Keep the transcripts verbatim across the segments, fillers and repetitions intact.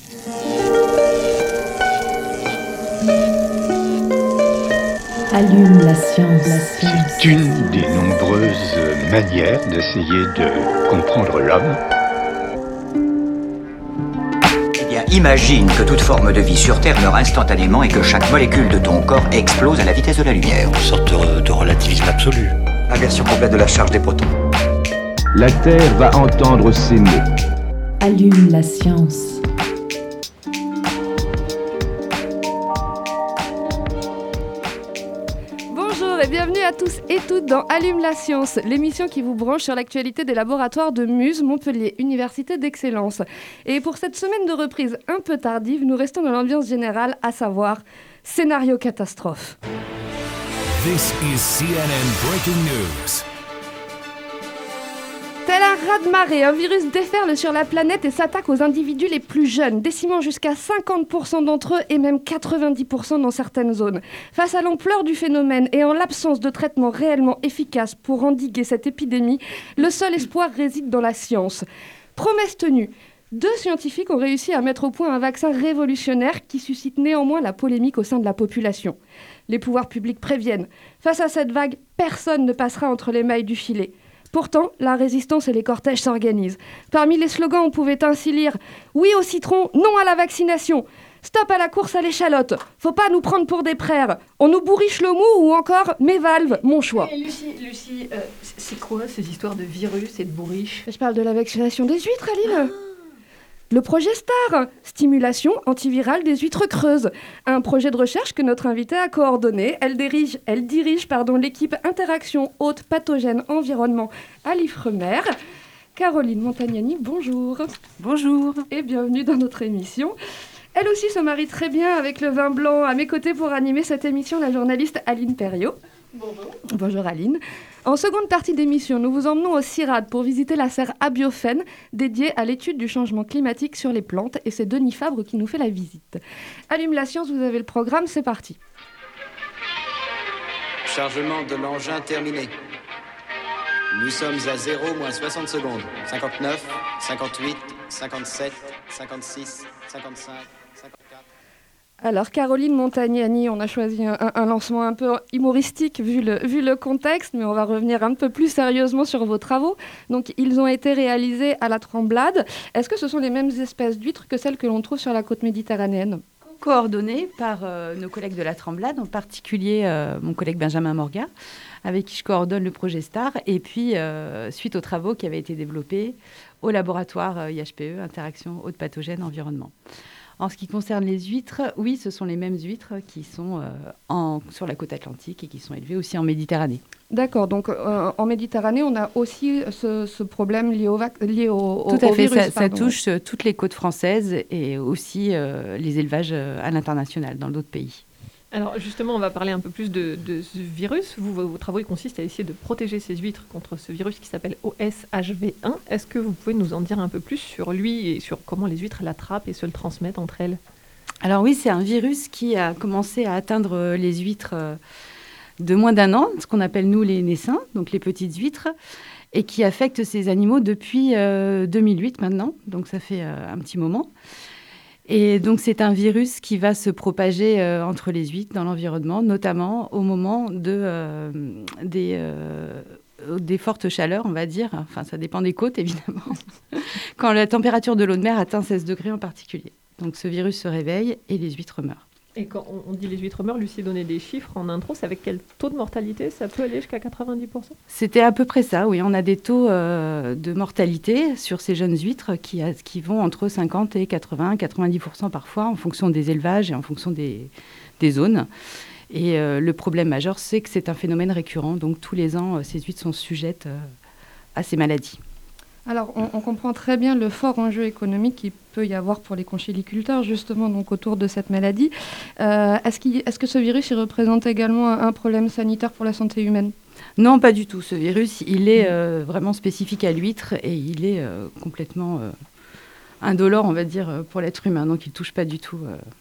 Allume la science. La science. C'est une des nombreuses manières d'essayer de comprendre l'homme. Eh bien, imagine que toute forme de vie sur Terre meurt instantanément et que chaque molécule de ton corps explose à la vitesse de la lumière. Une sorte de, de relativisme absolu. Inversion complète de la charge des protons. La Terre va entendre ces mots. Allume la science. Bonjour et bienvenue à tous et toutes dans Allume la science, l'émission qui vous branche sur l'actualité des laboratoires de Muse, Montpellier, Université d'Excellence. Et pour cette semaine de reprise un peu tardive, nous restons dans l'ambiance générale, à savoir scénario catastrophe. This is C N N Breaking News. Tel un raz-de-marée, un virus déferle sur la planète et s'attaque aux individus les plus jeunes, décimant jusqu'à cinquante pour cent d'entre eux et même quatre-vingt-dix pour cent dans certaines zones. Face à l'ampleur du phénomène et en l'absence de traitement réellement efficace pour endiguer cette épidémie, le seul espoir réside dans la science. Promesse tenue, deux scientifiques ont réussi à mettre au point un vaccin révolutionnaire qui suscite néanmoins la polémique au sein de la population. Les pouvoirs publics préviennent. Face à cette vague, personne ne passera entre les mailles du filet. Pourtant, la résistance et les cortèges s'organisent. Parmi les slogans, on pouvait ainsi lire « Oui au citron, non à la vaccination »,« Stop à la course à l'échalote »,« Faut pas nous prendre pour des prères »,« On nous bourriche le mou » ou encore « Mes valves, mon choix ». Hey, Lucie, Lucie euh, c'est quoi ces histoires de virus et de bourriche ? Je parle de la vaccination des huîtres, Aline. Ah. Le projet STAR, stimulation antivirale des huîtres creuses. Un projet de recherche que notre invitée a coordonné. Elle dirige, elle dirige pardon, l'équipe Interaction Hôte Pathogène Environnement à l'Ifremer. Caroline Montagnani, bonjour. Bonjour. Et bienvenue dans notre émission. Elle aussi se marie très bien avec le vin blanc. À mes côtés pour animer cette émission, la journaliste Aline Perriot. Bonjour. Bonjour Aline. En seconde partie d'émission, nous vous emmenons au CIRAD pour visiter la serre Abiophène, dédiée à l'étude du changement climatique sur les plantes, et c'est Denis Fabre qui nous fait la visite. Allume la science, vous avez le programme, c'est parti. Chargement de l'engin terminé. Nous sommes à zéro moins soixante secondes. cinquante-neuf, cinquante-huit, cinquante-sept, cinquante-six, cinquante-cinq, cinquante-quatre... Alors, Caroline Montagnani, on a choisi un, un lancement un peu humoristique vu le, vu le contexte, mais on va revenir un peu plus sérieusement sur vos travaux. Donc, ils ont été réalisés à la Tremblade. Est-ce que ce sont les mêmes espèces d'huîtres que celles que l'on trouve sur la côte méditerranéenne ? Coordonnées par euh, nos collègues de la Tremblade, en particulier euh, mon collègue Benjamin Morga, avec qui je coordonne le projet STAR, et puis euh, suite aux travaux qui avaient été développés au laboratoire euh, I H P E, Interaction Hôte Pathogène Environnement. En ce qui concerne les huîtres, oui, ce sont les mêmes huîtres qui sont euh, en, sur la côte atlantique et qui sont élevées aussi en Méditerranée. D'accord, donc euh, en Méditerranée, on a aussi ce, ce problème lié au, vac- lié au, Tout au, à fait, au virus. ça, ça touche euh, toutes les côtes françaises et aussi euh, les élevages euh, à l'international, dans d'autres pays. Alors justement, on va parler un peu plus de, de ce virus. Vous, vos, vos travaux ils consistent à essayer de protéger ces huîtres contre ce virus qui s'appelle O S H V un. Est-ce que vous pouvez nous en dire un peu plus sur lui et sur comment les huîtres l'attrapent et se le transmettent entre elles ? Alors oui, c'est un virus qui a commencé à atteindre les huîtres de moins d'un an, ce qu'on appelle nous les naissins, donc les petites huîtres, et qui affecte ces animaux depuis euh, deux mille huit maintenant, donc ça fait euh, un petit moment. Et donc, c'est un virus qui va se propager euh, entre les huîtres dans l'environnement, notamment au moment de, euh, des, euh, des fortes chaleurs, on va dire. Enfin, ça dépend des côtes, évidemment. Quand la température de l'eau de mer atteint seize degrés en particulier. Donc, ce virus se réveille et les huîtres meurent. Et quand on dit les huîtres meurent, Lucie donnait des chiffres en intro, c'est avec quel taux de mortalité ? Ça peut aller jusqu'à quatre-vingt-dix pour cent ? C'était à peu près ça, oui. On a des taux euh, de mortalité sur ces jeunes huîtres qui, a, qui vont entre cinquante et quatre-vingts, quatre-vingt-dix pour cent parfois, en fonction des élevages et en fonction des, des zones. Et euh, le problème majeur, c'est que c'est un phénomène récurrent. Donc tous les ans, ces huîtres sont sujettes euh, à ces maladies. Alors, on, on comprend très bien le fort enjeu économique qu'il peut y avoir pour les conchyliculteurs, justement, donc autour de cette maladie. Euh, est-ce, qu'il, est-ce que ce virus il représente également un, un problème sanitaire pour la santé humaine ? Non, pas du tout. Ce virus, il est euh, vraiment spécifique à l'huître et il est euh, complètement euh, indolore, on va dire, pour l'être humain. Donc, il ne touche pas du tout euh,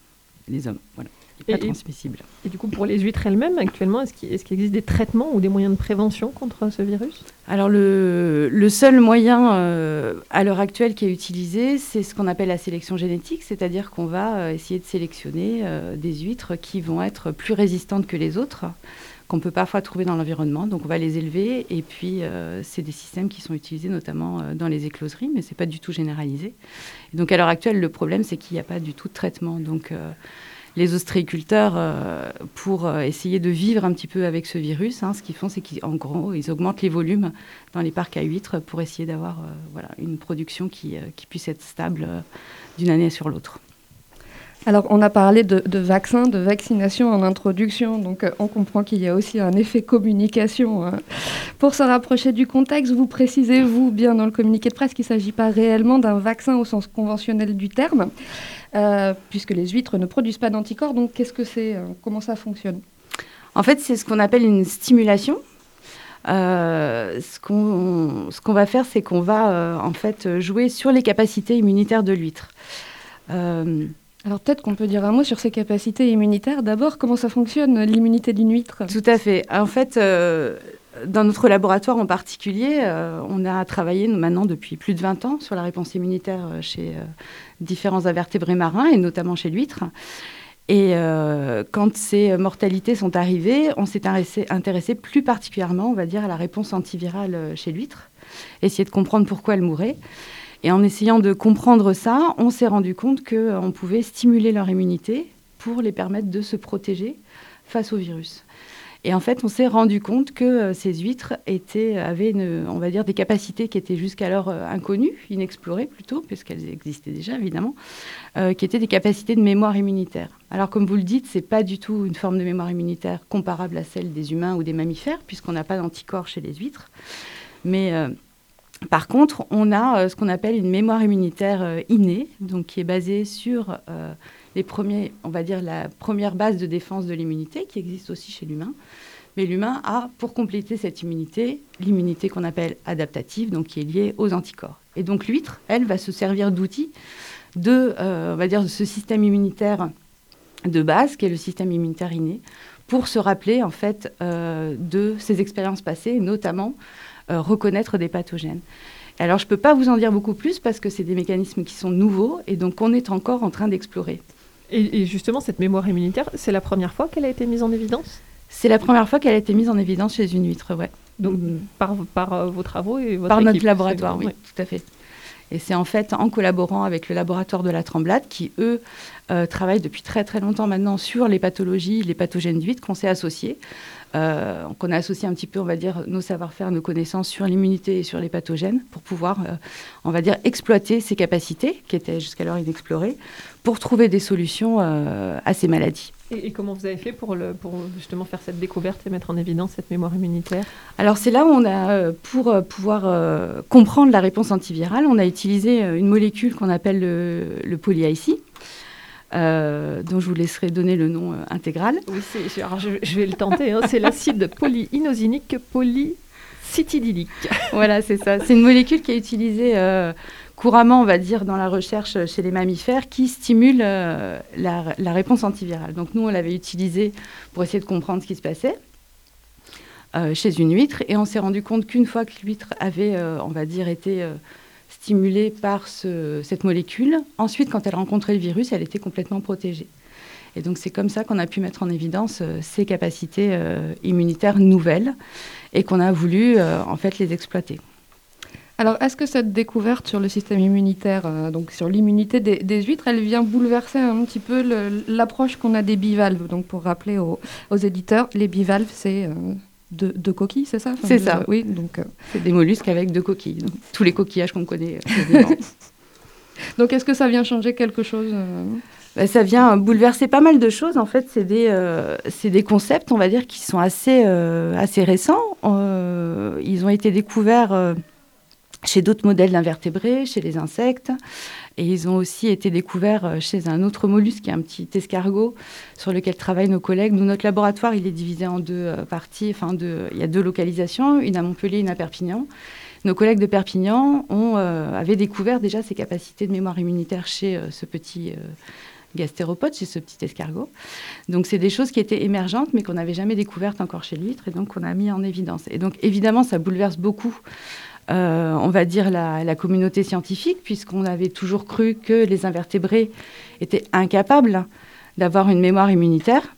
les hommes. Voilà. Pas Et, transmissible. Et du coup, pour les huîtres elles-mêmes, actuellement, est-ce qu'il, est-ce qu'il existe des traitements ou des moyens de prévention contre ce virus ? Alors, le, le seul moyen euh, à l'heure actuelle qui est utilisé, c'est ce qu'on appelle la sélection génétique, c'est-à-dire qu'on va euh, essayer de sélectionner euh, des huîtres qui vont être plus résistantes que les autres, qu'on peut parfois trouver dans l'environnement. Donc, on va les élever et puis euh, c'est des systèmes qui sont utilisés notamment euh, dans les écloseries, mais ce n'est pas du tout généralisé. Et donc, à l'heure actuelle, le problème, c'est qu'il n'y a pas du tout de traitement. Donc, euh, les ostréiculteurs, euh, pour euh, essayer de vivre un petit peu avec ce virus, hein, ce qu'ils font, c'est qu'en gros, ils augmentent les volumes dans les parcs à huîtres pour essayer d'avoir euh, voilà, une production qui, euh, qui puisse être stable euh, d'une année sur l'autre. Alors, on a parlé de, de vaccins, de vaccination en introduction, donc euh, on comprend qu'il y a aussi un effet communication. Hein. Pour se rapprocher du contexte, vous précisez, vous, bien dans le communiqué de presse, qu'il ne s'agit pas réellement d'un vaccin au sens conventionnel du terme, euh, puisque les huîtres ne produisent pas d'anticorps. Donc, qu'est-ce que c'est euh, Comment ça fonctionne ? En fait, c'est ce qu'on appelle une stimulation. Euh, ce, qu'on, ce qu'on va faire, c'est qu'on va euh, en fait jouer sur les capacités immunitaires de l'huître. Euh, Alors peut-être qu'on peut dire un mot sur ces capacités immunitaires. D'abord, comment ça fonctionne, l'immunité d'une huître ? Tout à fait. En fait, euh, dans notre laboratoire en particulier, euh, on a travaillé maintenant depuis plus de vingt ans sur la réponse immunitaire chez euh, différents invertébrés marins, et notamment chez l'huître. Et euh, quand ces mortalités sont arrivées, on s'est intéressé, intéressé plus particulièrement, on va dire, à la réponse antivirale chez l'huître, essayer de comprendre pourquoi elle mourait. Et en essayant de comprendre ça, on s'est rendu compte qu'on pouvait stimuler leur immunité pour les permettre de se protéger face au virus. Et en fait, on s'est rendu compte que euh, ces huîtres étaient, avaient, une, on va dire, des capacités qui étaient jusqu'alors euh, inconnues, inexplorées plutôt, puisqu'elles existaient déjà, évidemment, euh, qui étaient des capacités de mémoire immunitaire. Alors, comme vous le dites, ce n'est pas du tout une forme de mémoire immunitaire comparable à celle des humains ou des mammifères, puisqu'on n'a pas d'anticorps chez les huîtres. Mais... Euh, Par contre, on a euh, ce qu'on appelle une mémoire immunitaire euh, innée, donc qui est basée sur euh, les premiers, on va dire la première base de défense de l'immunité, qui existe aussi chez l'humain. Mais l'humain a, pour compléter cette immunité, l'immunité qu'on appelle adaptative, donc qui est liée aux anticorps. Et donc l'huître, elle, va se servir d'outils de, euh, on va dire, de ce système immunitaire de base, qui est le système immunitaire inné, pour se rappeler en fait euh, de ses expériences passées, notamment Euh, reconnaître des pathogènes. Alors, je ne peux pas vous en dire beaucoup plus parce que c'est des mécanismes qui sont nouveaux et donc on est encore en train d'explorer. Et, et justement, cette mémoire immunitaire, c'est la première fois qu'elle a été mise en évidence ? C'est la première fois qu'elle a été mise en évidence chez une huître, ouais. Donc, par, par euh, vos travaux et votre Par équipe, notre laboratoire, oui, ouais. tout à fait. Et c'est en fait en collaborant avec le laboratoire de la Tremblade qui, eux, euh, travaillent depuis très très longtemps maintenant sur les pathologies, les pathogènes d'huîtres qu'on s'est associés. Euh, qu'on a associé un petit peu, on va dire, nos savoir-faire, nos connaissances sur l'immunité et sur les pathogènes pour pouvoir, euh, on va dire, exploiter ces capacités qui étaient jusqu'alors inexplorées pour trouver des solutions euh, à ces maladies. Et, et comment vous avez fait pour, le, pour justement faire cette découverte et mettre en évidence cette mémoire immunitaire ? Alors c'est là où on a, pour euh, pouvoir euh, comprendre la réponse antivirale, on a utilisé une molécule qu'on appelle le, le poly-I C. Euh, dont je vous laisserai donner le nom euh, intégral. Oui, c'est, alors je, je vais le tenter. Hein, c'est l'acide polyinosinique polycitylylique. Voilà, c'est ça. C'est une molécule qui est utilisée euh, couramment, on va dire, dans la recherche chez les mammifères, qui stimule euh, la, la réponse antivirale. Donc nous, on l'avait utilisée pour essayer de comprendre ce qui se passait euh, chez une huître, et on s'est rendu compte qu'une fois que l'huître avait, euh, on va dire, été euh, stimulée par ce, cette molécule. Ensuite, quand elle rencontrait le virus, elle était complètement protégée. Et donc, c'est comme ça qu'on a pu mettre en évidence euh, ces capacités euh, immunitaires nouvelles et qu'on a voulu, euh, en fait, les exploiter. Alors, est-ce que cette découverte sur le système immunitaire, euh, donc sur l'immunité des, des huîtres, elle vient bouleverser un petit peu le, l'approche qu'on a des bivalves ? Donc, pour rappeler aux, aux éditeurs, les bivalves, c'est... Euh De, de coquilles, c'est ça enfin, C'est de, ça. Oui, donc euh... c'est des mollusques avec deux coquilles. Donc, tous les coquillages qu'on connaît. Euh, donc, est-ce que ça vient changer quelque chose euh... ben, ça vient bouleverser pas mal de choses. En fait, c'est des, euh, c'est des concepts, on va dire, qui sont assez, euh, assez récents. Euh, ils ont été découverts euh, chez d'autres modèles d'invertébrés, chez les insectes. Et ils ont aussi été découverts chez un autre mollusque, qui est un petit escargot, sur lequel travaillent nos collègues. Nous, notre laboratoire, il est divisé en deux euh, parties. Enfin, deux, il y a deux localisations, une à Montpellier, une à Perpignan. Nos collègues de Perpignan ont, euh, avaient découvert déjà ces capacités de mémoire immunitaire chez euh, ce petit euh, gastéropodes, c'est ce petit escargot. Donc, c'est des choses qui étaient émergentes, mais qu'on n'avait jamais découvertes encore chez l'huître, et donc qu'on a mis en évidence. Et donc, évidemment, ça bouleverse beaucoup, euh, on va dire, la, la communauté scientifique, puisqu'on avait toujours cru que les invertébrés étaient incapables d'avoir une mémoire immunitaire,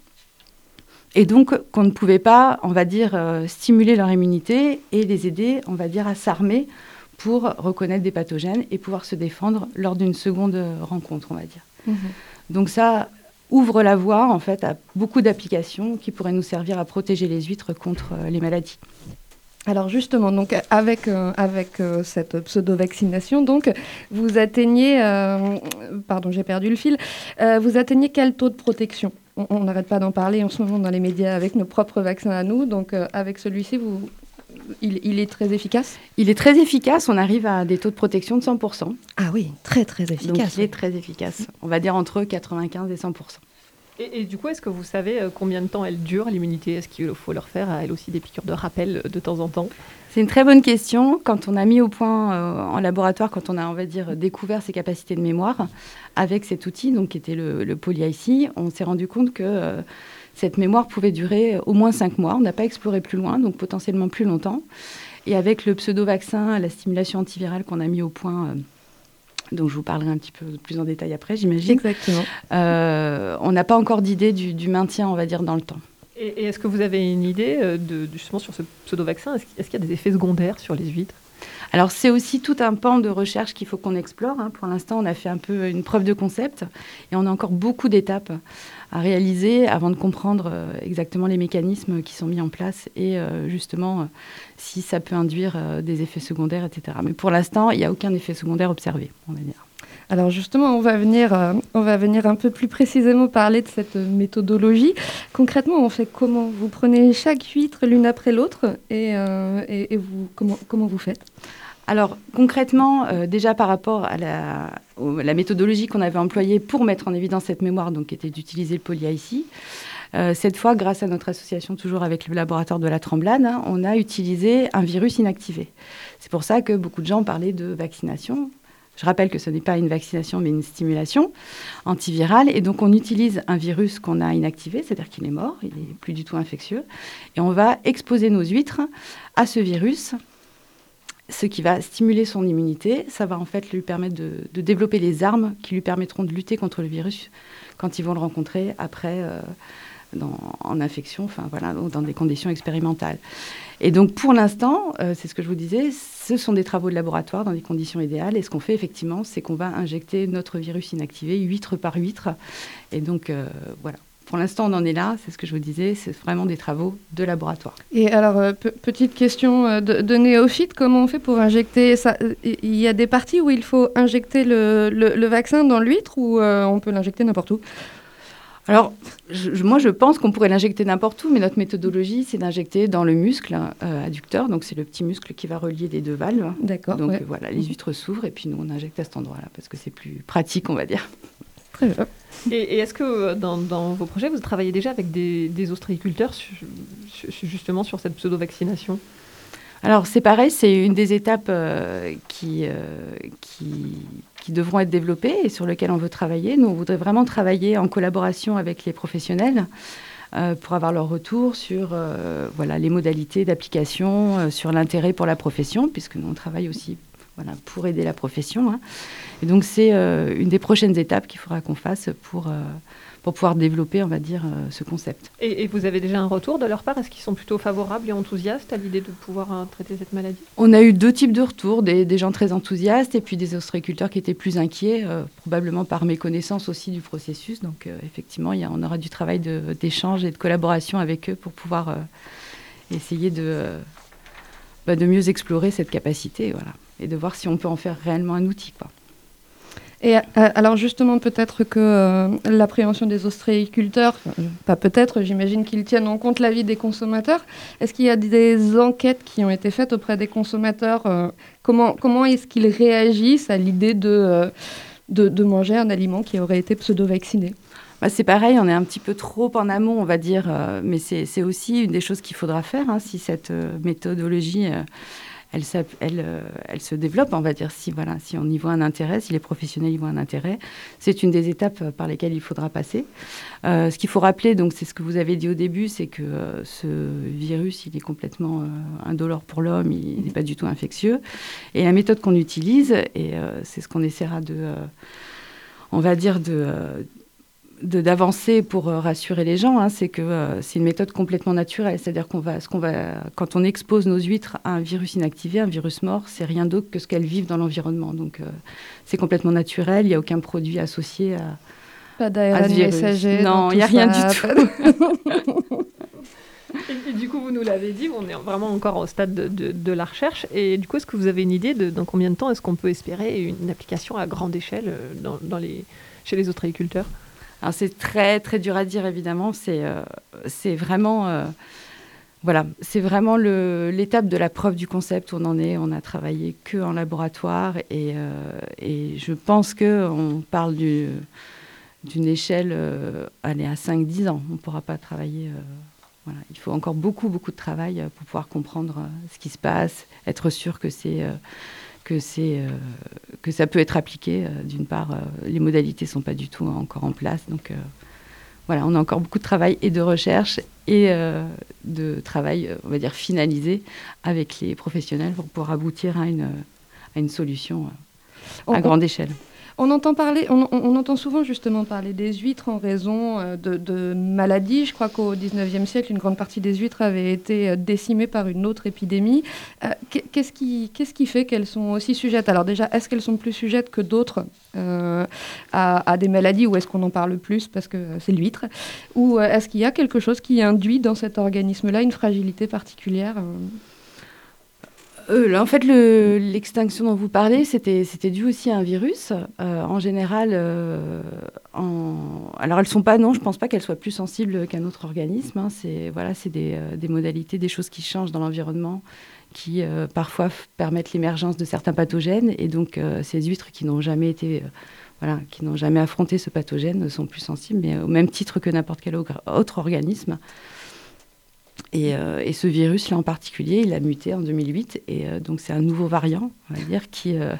et donc qu'on ne pouvait pas, on va dire, euh, stimuler leur immunité et les aider, on va dire, à s'armer pour reconnaître des pathogènes et pouvoir se défendre lors d'une seconde rencontre, on va dire. Mmh. Donc ça ouvre la voie, en fait, à beaucoup d'applications qui pourraient nous servir à protéger les huîtres contre euh, les maladies. Alors justement, donc avec, euh, avec euh, cette pseudo-vaccination, donc, vous atteignez, euh, pardon, j'ai perdu le fil, euh, vous atteignez quel taux de protection ? On n'arrête pas d'en parler en ce moment dans les médias avec nos propres vaccins à nous, donc euh, avec celui-ci, vous, il, il est très efficace ? Il est très efficace, on arrive à des taux de protection de cent pour cent. Ah oui, très très efficace. Donc il est très efficace, on va dire entre quatre-vingt-quinze et cent pour cent. Et, et du coup, est-ce que vous savez combien de temps elle dure, l'immunité ? Est-ce qu'il faut leur faire, à elle aussi, des piqûres de rappel de temps en temps ? C'est une très bonne question. Quand on a mis au point euh, en laboratoire, quand on a, on va dire, découvert ses capacités de mémoire avec cet outil, donc qui était le, le poly-I C, on s'est rendu compte que euh, cette mémoire pouvait durer au moins cinq mois. On n'a pas exploré plus loin, donc potentiellement plus longtemps. Et avec le pseudo-vaccin, la stimulation antivirale qu'on a mis au point... Euh, dont je vous parlerai un petit peu plus en détail après, j'imagine. Exactement. Euh, on n'a pas encore d'idée du, du maintien, on va dire, dans le temps. Et, et est-ce que vous avez une idée de, justement sur ce pseudo-vaccin ? Est-ce, est-ce qu'il y a des effets secondaires sur les huîtres ? Alors, c'est aussi tout un pan de recherche qu'il faut qu'on explore. Hein. Pour l'instant, on a fait un peu une preuve de concept et on a encore beaucoup d'étapes à réaliser avant de comprendre euh, exactement les mécanismes qui sont mis en place et euh, justement euh, si ça peut induire euh, des effets secondaires, et cetera. Mais pour l'instant, il n'y a aucun effet secondaire observé, on va dire. Alors justement, on va venir, euh, on va venir un peu plus précisément parler de cette méthodologie. Concrètement, on fait comment ? Vous prenez chaque huître l'une après l'autre et, euh, et, et vous, comment, comment vous faites ? Alors concrètement, euh, déjà par rapport à la, au, la méthodologie qu'on avait employée pour mettre en évidence cette mémoire, donc qui était d'utiliser le poly-I C, euh, cette fois, grâce à notre association, toujours avec le laboratoire de la Tremblade, hein, on a utilisé un virus inactivé. C'est pour ça que beaucoup de gens parlaient de vaccination. Je rappelle que ce n'est pas une vaccination, mais une stimulation antivirale. Et donc, on utilise un virus qu'on a inactivé, c'est-à-dire qu'il est mort, il n'est plus du tout infectieux. Et on va exposer nos huîtres à ce virus, ce qui va stimuler son immunité. Ça va en fait lui permettre de, de développer les armes qui lui permettront de lutter contre le virus quand ils vont le rencontrer après euh, dans, en infection, enfin voilà, dans des conditions expérimentales. Et donc, pour l'instant, euh, c'est ce que je vous disais, ce sont des travaux de laboratoire dans des conditions idéales. Et ce qu'on fait, effectivement, c'est qu'on va injecter notre virus inactivé, huître par huître. Et donc, euh, voilà. Pour l'instant, on en est là. C'est ce que je vous disais. C'est vraiment des travaux de laboratoire. Et alors, euh, p- petite question euh, de, de néophyte. Comment on fait pour injecter ça ? Il y a des parties où il faut injecter le, le, le vaccin dans l'huître ou euh, on peut l'injecter n'importe où ? Alors, je, moi, je pense qu'on pourrait l'injecter n'importe où, mais notre méthodologie, c'est d'injecter dans le muscle euh, adducteur. Donc, c'est le petit muscle qui va relier les deux valves. D'accord. Donc, ouais. euh, voilà, les huîtres s'ouvrent et puis nous, on injecte à cet endroit-là parce que c'est plus pratique, on va dire. Très bien. Et, et est-ce que dans, dans vos projets, vous travaillez déjà avec des, des ostréiculteurs sur, sur, justement sur cette pseudo-vaccination ? Alors, c'est pareil, c'est une des étapes euh, qui, euh, qui, qui devront être développées et sur lesquelles on veut travailler. Nous, on voudrait vraiment travailler en collaboration avec les professionnels euh, pour avoir leur retour sur euh, voilà, les modalités d'application, euh, sur l'intérêt pour la profession, puisque nous, on travaille aussi voilà, pour aider la profession. Hein. Et donc, c'est euh, une des prochaines étapes qu'il faudra qu'on fasse pour... Euh, pour pouvoir développer, on va dire, euh, ce concept. Et, et vous avez déjà un retour de leur part ? Est-ce qu'ils sont plutôt favorables et enthousiastes à l'idée de pouvoir euh, traiter cette maladie ? On a eu deux types de retours, des, des gens très enthousiastes et puis des ostréiculteurs qui étaient plus inquiets, euh, probablement par méconnaissance aussi du processus. Donc, euh, effectivement, y a, on aura du travail de, d'échange et de collaboration avec eux pour pouvoir euh, essayer de, euh, bah, de mieux explorer cette capacité, voilà, et de voir si on peut en faire réellement un outil, quoi. Et euh, alors justement, peut-être que euh, l'appréhension des ostréiculteurs, euh, pas peut-être, j'imagine qu'ils tiennent en compte l'avis des consommateurs. Est-ce qu'il y a des enquêtes qui ont été faites auprès des consommateurs euh, comment, comment est-ce qu'ils réagissent à l'idée de, euh, de, de manger un aliment qui aurait été pseudo-vacciné ? Bah, c'est pareil, on est un petit peu trop en amont, on va dire, euh, mais c'est, c'est aussi une des choses qu'il faudra faire, hein, si cette euh, méthodologie... Euh, elle, elle, euh, elle se développe, on va dire, si, voilà, si on y voit un intérêt, si les professionnels y voient un intérêt. C'est une des étapes par lesquelles il faudra passer. Euh, ce qu'il faut rappeler, donc, c'est ce que vous avez dit au début, c'est que euh, ce virus, il est complètement euh, indolore pour l'homme, il n'est pas du tout infectieux. Et la méthode qu'on utilise, et euh, c'est ce qu'on essaiera de, euh, on va dire, de... Euh, De, d'avancer pour euh, rassurer les gens, hein, c'est que euh, c'est une méthode complètement naturelle. C'est-à-dire qu'on va, ce qu'on va, quand on expose nos huîtres à un virus inactivé, un virus mort, c'est rien d'autre que ce qu'elles vivent dans l'environnement. Donc, euh, c'est complètement naturel. Il n'y a aucun produit associé à, pas d'A R N messager. Non, il n'y a rien du tout. et, et du coup, vous nous l'avez dit, on est vraiment encore au stade de, de, de la recherche. Et du coup, est-ce que vous avez une idée de dans combien de temps est-ce qu'on peut espérer une application à grande échelle dans, dans les, chez les autres agriculteurs ? Alors c'est très très dur à dire évidemment, c'est euh, c'est vraiment euh, voilà, c'est vraiment le, l'étape de la preuve du concept où on en est. On a travaillé que en laboratoire et, euh, et je pense que on parle du, d'une échelle euh, allez, à cinq dix ans. On ne pourra pas travailler. Euh, voilà, il faut encore beaucoup beaucoup de travail pour pouvoir comprendre euh, ce qui se passe, être sûr que c'est euh, que, c'est, euh, que ça peut être appliqué. Euh, d'une part, euh, les modalités ne sont pas du tout encore en place. Donc euh, voilà, on a encore beaucoup de travail et de recherche et euh, de travail, on va dire, finalisé avec les professionnels pour pouvoir aboutir à une, à une solution euh, à on, grande échelle. On entend, parler, on, on, on entend souvent justement parler des huîtres en raison euh, de, de maladies. Je crois qu'au dix-neuvième siècle, une grande partie des huîtres avait été euh, décimée par une autre épidémie. Euh, qu'est-ce, qui, qu'est-ce qui fait qu'elles sont aussi sujettes ? Alors déjà, est-ce qu'elles sont plus sujettes que d'autres euh, à, à des maladies, ou est-ce qu'on en parle plus parce que c'est l'huître ? Ou euh, est-ce qu'il y a quelque chose qui induit dans cet organisme-là une fragilité particulière euh Euh, là, en fait, le, l'extinction dont vous parlez, c'était, c'était dû aussi à un virus. Euh, en général, euh, en... alors elles sont pas, non, je pense pas qu'elles soient plus sensibles qu'un autre organisme. Hein. C'est, voilà, c'est des, euh, des modalités, des choses qui changent dans l'environnement, qui euh, parfois f- permettent l'émergence de certains pathogènes. Et donc, euh, ces huîtres qui n'ont jamais été, euh, voilà, qui n'ont jamais affronté ce pathogène sont plus sensibles, mais au même titre que n'importe quel autre organisme. Et, euh, et ce virus-là en particulier, il a muté en deux mille huit. Et euh, donc, c'est un nouveau variant, on va dire, qui, euh,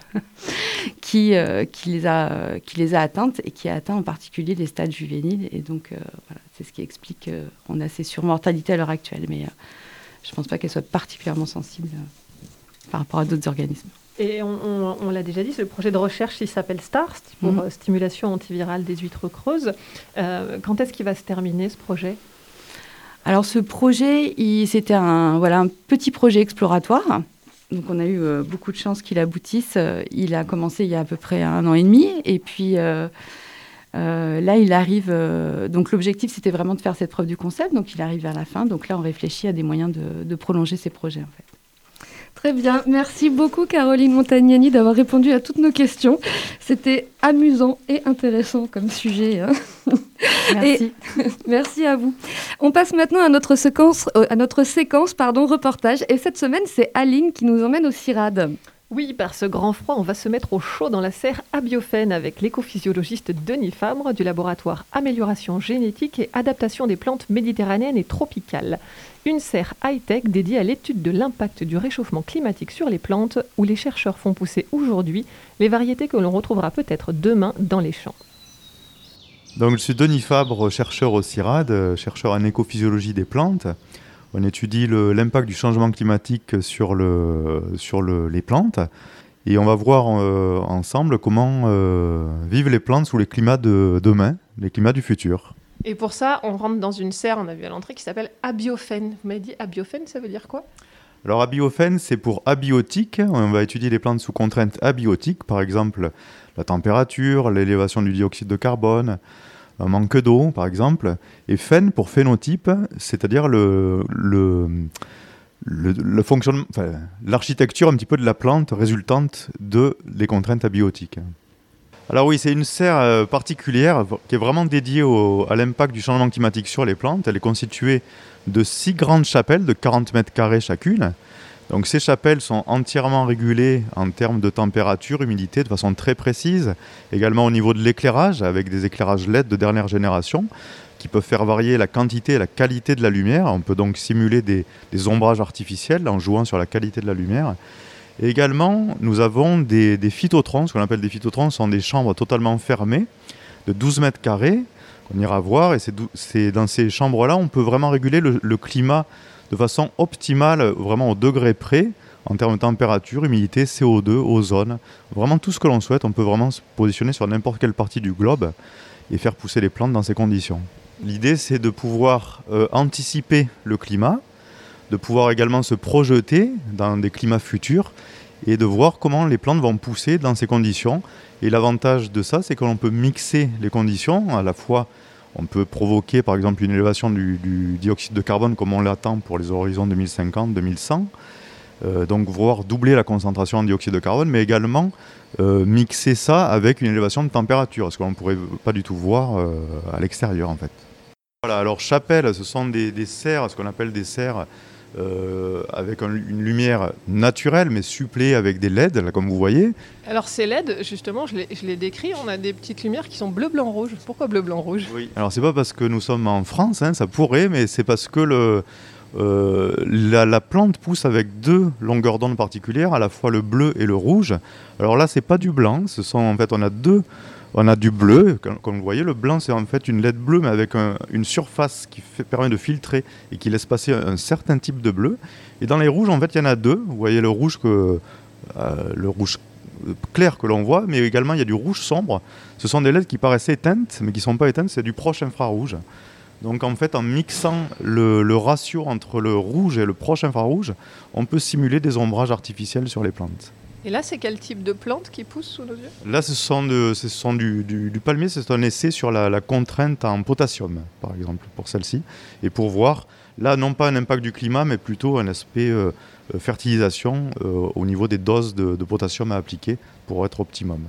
qui, euh, qui, les a, euh, qui les a atteintes et qui a atteint en particulier les stades juvéniles. Et donc, euh, voilà, c'est ce qui explique qu'on a ces surmortalités à l'heure actuelle. Mais euh, je ne pense pas qu'elles soient particulièrement sensibles euh, par rapport à d'autres organismes. Et on, on, on l'a déjà dit, c'est le projet de recherche qui s'appelle STAR, pour mmh. stimulation antivirale des huîtres creuses. Euh, quand est-ce qu'il va se terminer, ce projet ? Alors ce projet, il, c'était un, voilà, un petit projet exploratoire. Donc on a eu euh, beaucoup de chance qu'il aboutisse. Euh, il a commencé il y a à peu près un an et demi. Et puis euh, euh, là, il arrive... Euh, donc l'objectif, c'était vraiment de faire cette preuve du concept. Donc il arrive vers la fin. Donc là, on réfléchit à des moyens de, de prolonger ces projets, en fait. Très bien. Merci beaucoup, Caroline Montagnani, d'avoir répondu à toutes nos questions. C'était amusant et intéressant comme sujet. Hein. Merci. Et merci à vous. On passe maintenant à notre séquence, à notre séquence pardon, reportage. Et cette semaine, c'est Aline qui nous emmène au CIRAD. Oui, par ce grand froid, on va se mettre au chaud dans la serre Abiophène avec l'écophysiologiste Denis Fabre du laboratoire Amélioration génétique et adaptation des plantes méditerranéennes et tropicales. Une serre high-tech dédiée à l'étude de l'impact du réchauffement climatique sur les plantes, où les chercheurs font pousser aujourd'hui les variétés que l'on retrouvera peut-être demain dans les champs. Donc, je suis Denis Fabre, chercheur au CIRAD, chercheur en écophysiologie des plantes. On étudie le, l'impact du changement climatique sur, le, sur le, les plantes et on va voir euh, ensemble comment euh, vivent les plantes sous les climats de demain, les climats du futur. Et pour ça, on rentre dans une serre, on a vu à l'entrée, qui s'appelle Abiophène. Vous m'avez dit Abiophène, ça veut dire quoi ? Alors abiophène, c'est pour abiotique. On va étudier les plantes sous contraintes abiotiques, par exemple la température, l'élévation du dioxyde de carbone, un manque d'eau, par exemple. Et phène pour phénotype, c'est-à-dire le, le, le, le fonctionnement, enfin, l'architecture un petit peu de la plante résultante de les contraintes abiotiques. Alors oui, c'est une serre euh, particulière qui est vraiment dédiée au, à l'impact du changement climatique sur les plantes. Elle est constituée de six grandes chapelles de quarante mètres carrés chacune. Donc ces chapelles sont entièrement régulées en termes de température, humidité, de façon très précise. Également au niveau de l'éclairage, avec des éclairages L E D de dernière génération, qui peuvent faire varier la quantité et la qualité de la lumière. On peut donc simuler des, des ombrages artificiels en jouant sur la qualité de la lumière. Et également, nous avons des, des phytotrons. Ce qu'on appelle des phytotrons sont des chambres totalement fermées de douze mètres carrés qu'on ira voir. Et c'est, dou- c'est dans ces chambres-là, on peut vraiment réguler le, le climat de façon optimale, vraiment au degré près, en termes de température, humidité, C O deux, ozone. Vraiment tout ce que l'on souhaite, on peut vraiment se positionner sur n'importe quelle partie du globe et faire pousser les plantes dans ces conditions. L'idée, c'est de pouvoir euh, anticiper le climat, de pouvoir également se projeter dans des climats futurs et de voir comment les plantes vont pousser dans ces conditions. Et l'avantage de ça, c'est que l'on peut mixer les conditions. À la fois, on peut provoquer par exemple une élévation du, du dioxyde de carbone comme on l'attend pour les horizons deux mille cinquante, deux mille cent. Euh, donc voir doubler la concentration en dioxyde de carbone, mais également euh, mixer ça avec une élévation de température, ce que l'on ne pourrait pas du tout voir euh, à l'extérieur en fait. Voilà, alors chapelles, ce sont des, des serres, ce qu'on appelle des serres euh, avec un, une lumière naturelle, mais supplée avec des L E D, là, comme vous voyez. Alors ces L E D, justement, je l'ai, je l'ai décrit, on a des petites lumières qui sont bleu, blanc, rouge. Pourquoi bleu, blanc, rouge ? Oui. Alors c'est pas parce que nous sommes en France, hein, ça pourrait, mais c'est parce que le, euh, la, la plante pousse avec deux longueurs d'onde particulières, à la fois le bleu et le rouge. Alors là, c'est pas du blanc, ce sont en fait, on a deux. On a du bleu, comme vous voyez, le blanc c'est en fait une L E D bleue mais avec un, une surface qui fait, permet de filtrer et qui laisse passer un, un certain type de bleu. Et dans les rouges, en fait, il y en a deux. Vous voyez le rouge, que, euh, le rouge clair que l'on voit, mais également il y a du rouge sombre. Ce sont des L E D qui paraissent éteintes, mais qui ne sont pas éteintes, c'est du proche infrarouge. Donc en fait, en mixant le, le ratio entre le rouge et le proche infrarouge, on peut simuler des ombrages artificiels sur les plantes. Et là, c'est quel type de plante qui pousse sous nos yeux ? Là, ce sont, de, ce sont du, du, du palmier, c'est un essai sur la, la contrainte en potassium, par exemple, pour celle-ci. Et pour voir, là, non pas un impact du climat, mais plutôt un aspect euh, fertilisation euh, au niveau des doses de, de potassium à appliquer pour être optimum.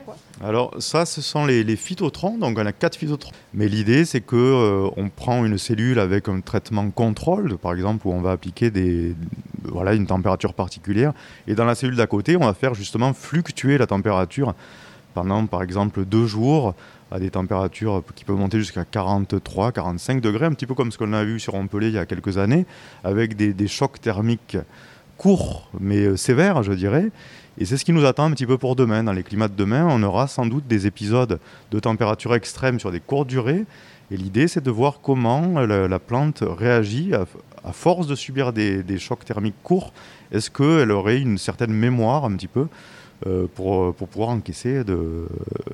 Alors ça, ce sont les, les phytotrons, donc on a quatre phytotrons. Mais l'idée, c'est qu'on euh, prend une cellule avec un traitement contrôle, par exemple, où on va appliquer des, voilà, une température particulière. Et dans la cellule d'à côté, on va faire justement fluctuer la température pendant, par exemple, deux jours, à des températures qui peuvent monter jusqu'à quarante-trois, quarante-cinq degrés, un petit peu comme ce qu'on a vu sur Montpellier il y a quelques années, avec des, des chocs thermiques courts, mais sévères, je dirais. Et c'est ce qui nous attend un petit peu pour demain. Dans les climats de demain, on aura sans doute des épisodes de température extrême sur des courtes durées. Et l'idée, c'est de voir comment la, la plante réagit à, à force de subir des, des chocs thermiques courts. Est-ce qu'elle aurait une certaine mémoire un petit peu euh, pour, pour pouvoir encaisser de, euh,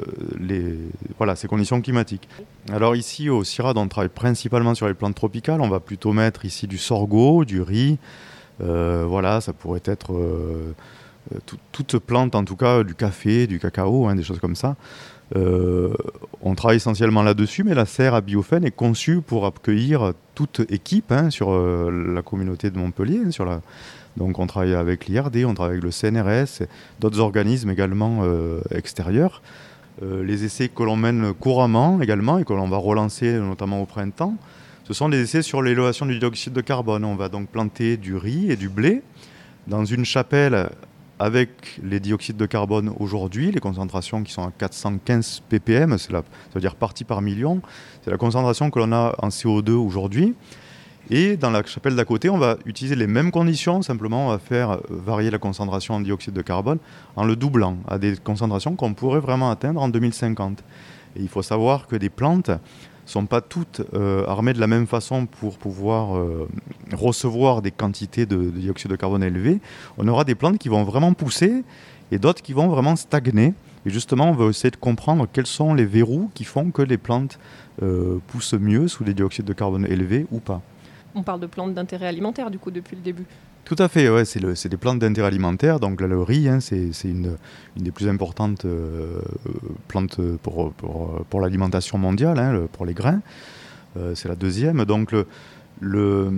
les, voilà, ces conditions climatiques. Alors ici, au CIRAD, on travaille principalement sur les plantes tropicales. On va plutôt mettre ici du sorgho, du riz. Euh, voilà, ça pourrait être... Euh, Tout, toute plante, en tout cas du café, du cacao, hein, des choses comme ça. Euh, on travaille essentiellement là-dessus, mais la serre à Biofen est conçue pour accueillir toute équipe hein, sur euh, la communauté de Montpellier. Hein, sur la... Donc on travaille avec l'I R D, on travaille avec le C N R S, d'autres organismes également euh, extérieurs. Euh, les essais que l'on mène couramment également et que l'on va relancer notamment au printemps, ce sont des essais sur l'élévation du dioxyde de carbone. On va donc planter du riz et du blé dans une chapelle avec les dioxydes de carbone aujourd'hui, les concentrations qui sont à quatre cent quinze ppm, c'est la, ça veut dire partie par million, c'est la concentration que l'on a en C O deux aujourd'hui. Et dans la chapelle d'à côté, on va utiliser les mêmes conditions, simplement on va faire varier la concentration en dioxyde de carbone en le doublant à des concentrations qu'on pourrait vraiment atteindre en deux mille cinquante. Et il faut savoir que des plantes ne sont pas toutes euh, armées de la même façon pour pouvoir euh, recevoir des quantités de, de dioxyde de carbone élevées. On aura des plantes qui vont vraiment pousser et d'autres qui vont vraiment stagner. Et justement, on va essayer de comprendre quels sont les verrous qui font que les plantes euh, poussent mieux sous des dioxydes de carbone élevés ou pas. On parle de plantes d'intérêt alimentaire, du coup, depuis le début. Tout à fait, ouais, c'est, le, c'est des plantes d'intérêt alimentaire. Donc là, le riz, hein, c'est, c'est une, une des plus importantes euh, plantes pour, pour, pour l'alimentation mondiale, hein, le, pour les grains. Euh, c'est la deuxième. Donc le, le,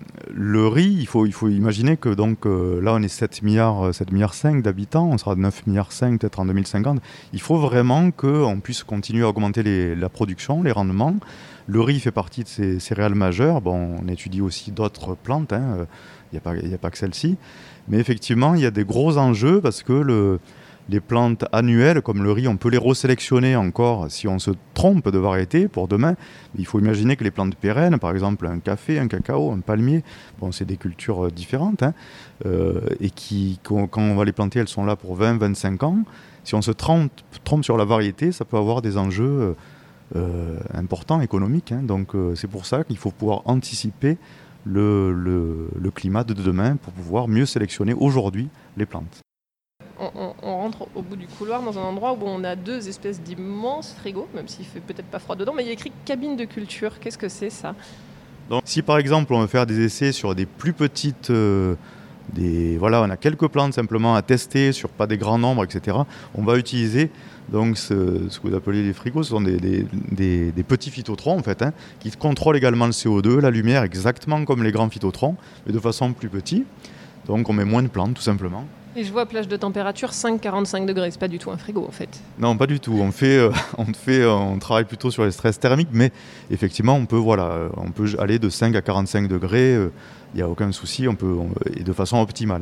le riz, il faut, il faut imaginer que donc, euh, là, on est sept milliards cinq d'habitants, on sera neuf milliards cinq peut-être en deux mille cinquante. Il faut vraiment qu'on puisse continuer à augmenter les, la production, les rendements. Le riz fait partie de ces céréales majeures. Bon, on étudie aussi d'autres plantes, hein. Il n'y a pas, il n'y a pas que celle-ci. Mais effectivement, il y a des gros enjeux parce que le, Les plantes annuelles, comme le riz, on peut les resélectionner encore si on se trompe de variété pour demain. Il faut imaginer que les plantes pérennes, par exemple un café, un cacao, un palmier, bon, c'est des cultures différentes, hein, euh, et qui, quand on va les planter, elles sont là pour vingt à vingt-cinq ans. Si on se trompe, trompe sur la variété, ça peut avoir des enjeux euh, importants, économiques. Hein. Donc euh, c'est pour ça qu'il faut pouvoir anticiper le, le, le climat de demain pour pouvoir mieux sélectionner aujourd'hui les plantes. On, on, on rentre au bout du couloir dans un endroit où on a deux espèces d'immenses frigos, même s'il fait peut-être pas froid dedans, mais il y a écrit cabine de culture. Qu'est-ce que c'est ça ? Donc, si par exemple on veut faire des essais sur des plus petites, euh, des, voilà, on a quelques plantes simplement à tester sur pas des grands nombres, et cetera. On va utiliser donc ce, ce que vous appelez les frigos, ce sont des, des, des, des petits phytotrons en fait, hein, qui contrôlent également le C O deux, la lumière, exactement comme les grands phytotrons, mais de façon plus petite. Donc on met moins de plantes tout simplement. Et je vois plage de température cinq à quarante-cinq degrés, c'est pas du tout un frigo en fait. Non, pas du tout. On fait, euh, on fait, euh, on travaille plutôt sur les stress thermiques, mais effectivement, on peut, voilà, euh, on peut aller de cinq à quarante-cinq degrés. Il euh, n'y a aucun souci, on peut, on, et de façon optimale.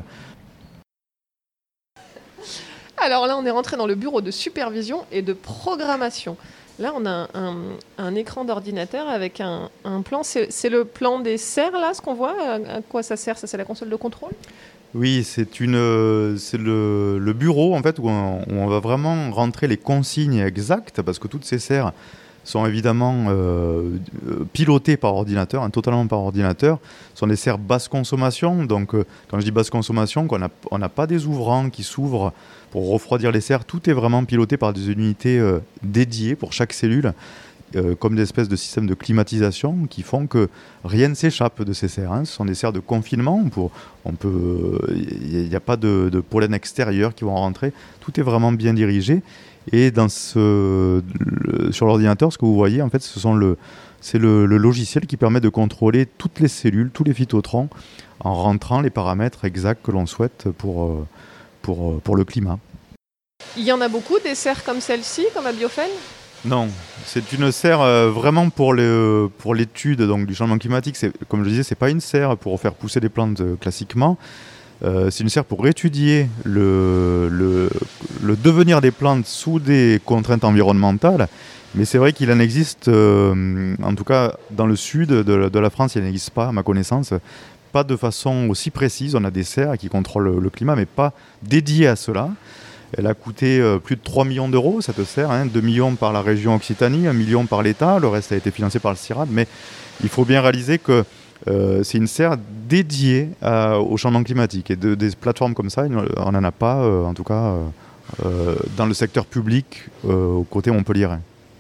Alors là, on est rentré dans le bureau de supervision et de programmation. Là, on a un, un, un écran d'ordinateur avec un, un plan. C'est, c'est le plan des serres, là, ce qu'on voit. À, à quoi ça sert ? Ça, c'est la console de contrôle ? Oui, c'est, une, c'est le, le bureau en fait, où on, où on va vraiment rentrer les consignes exactes, parce que toutes ces serres sont évidemment euh, pilotées par ordinateur, hein, totalement par ordinateur. Ce sont des serres basse consommation. Donc, euh, quand je dis basse consommation, on n'a on n'a pas des ouvrants qui s'ouvrent pour refroidir les serres. Tout est vraiment piloté par des unités euh, dédiées pour chaque cellule, euh, comme des espèces de systèmes de climatisation qui font que rien ne s'échappe de ces serres. Hein. Ce sont des serres de confinement. Pour, on peut, il n'y a, a pas de, de pollen extérieur qui vont rentrer. Tout est vraiment bien dirigé. Et dans ce, le, sur l'ordinateur, ce que vous voyez, en fait, ce sont le, c'est le, le logiciel qui permet de contrôler toutes les cellules, tous les phytotrons, en rentrant les paramètres exacts que l'on souhaite pour, pour, pour le climat. Il y en a beaucoup des serres comme celle-ci, comme Abiofen ? Non, c'est une serre euh, vraiment pour, le, pour l'étude donc, du changement climatique. C'est, comme je le disais, ce n'est pas une serre pour faire pousser des plantes euh, classiquement. Euh, c'est une serre pour étudier le, le, le devenir des plantes sous des contraintes environnementales. Mais c'est vrai qu'il en existe, euh, en tout cas dans le sud de, de la France, il n'existe pas, à ma connaissance, pas de façon aussi précise. On a des serres qui contrôlent le, le climat, mais pas dédiées à cela. Elle a coûté euh, plus de trois millions d'euros, cette serre, hein, deux millions par la région Occitanie, un million par l'État, le reste a été financé par le CIRAD, mais il faut bien réaliser que euh, c'est une serre dédiée à, au changement climatique. Et de, des plateformes comme ça, on n'en a pas, euh, en tout cas, euh, euh, dans le secteur public, euh, au côté montpelliérain.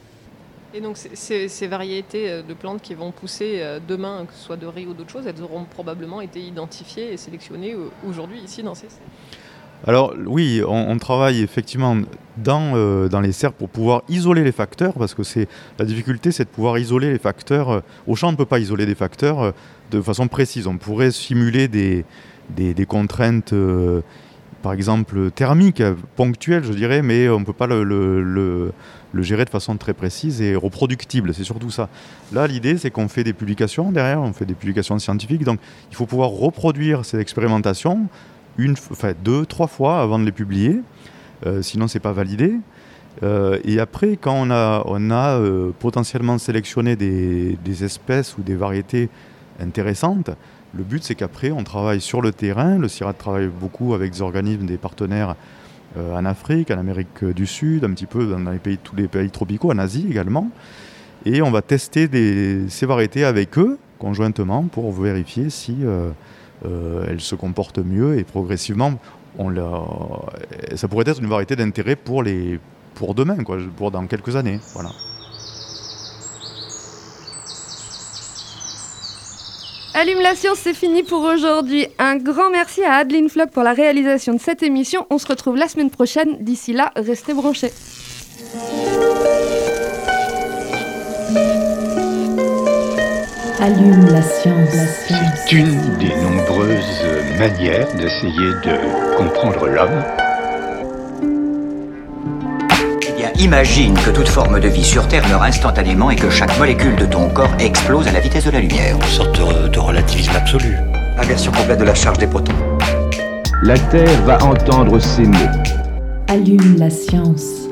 Et donc ces, ces, ces variétés de plantes qui vont pousser demain, que ce soit de riz ou d'autres choses, elles auront probablement été identifiées et sélectionnées aujourd'hui ici dans ces serres. Alors oui, on, on travaille effectivement dans, euh, dans les serres pour pouvoir isoler les facteurs, parce que c'est, la difficulté c'est de pouvoir isoler les facteurs. Au champ, on ne peut pas isoler des facteurs euh, de façon précise. On pourrait simuler des, des, des contraintes, euh, par exemple thermiques, ponctuelles je dirais, mais on ne peut pas le, le, le, le gérer de façon très précise et reproductible, c'est surtout ça. Là, l'idée c'est qu'on fait des publications derrière, on fait des publications scientifiques, donc il faut pouvoir reproduire ces expérimentations, Une, enfin, deux, trois fois avant de les publier, euh, sinon c'est pas validé. Euh, et après, quand on a, on a euh, potentiellement sélectionné des, des espèces ou des variétés intéressantes, le but c'est qu'après on travaille sur le terrain. Le CIRAD travaille beaucoup avec des organismes, des partenaires euh, en Afrique, en Amérique du Sud, un petit peu dans les pays, tous les pays tropicaux, en Asie également. Et on va tester des, ces variétés avec eux conjointement pour vérifier si euh, Euh, elle se comporte mieux et progressivement, on la, ça pourrait être une variété d'intérêt pour, les, pour demain, quoi, pour dans quelques années. Voilà. Allume la science, c'est fini pour aujourd'hui. Un grand merci à Adeline Floch pour la réalisation de cette émission. On se retrouve la semaine prochaine. D'ici là, restez branchés. Allume la science. La science. C'est une des nombreuses manières d'essayer de comprendre l'homme. Eh bien, imagine que toute forme de vie sur Terre meurt instantanément et que chaque molécule de ton corps explose à la vitesse de la lumière. Une sorte de, de relativisme absolu. Inversion complète de la charge des protons. La Terre va entendre ces mots. allume la science.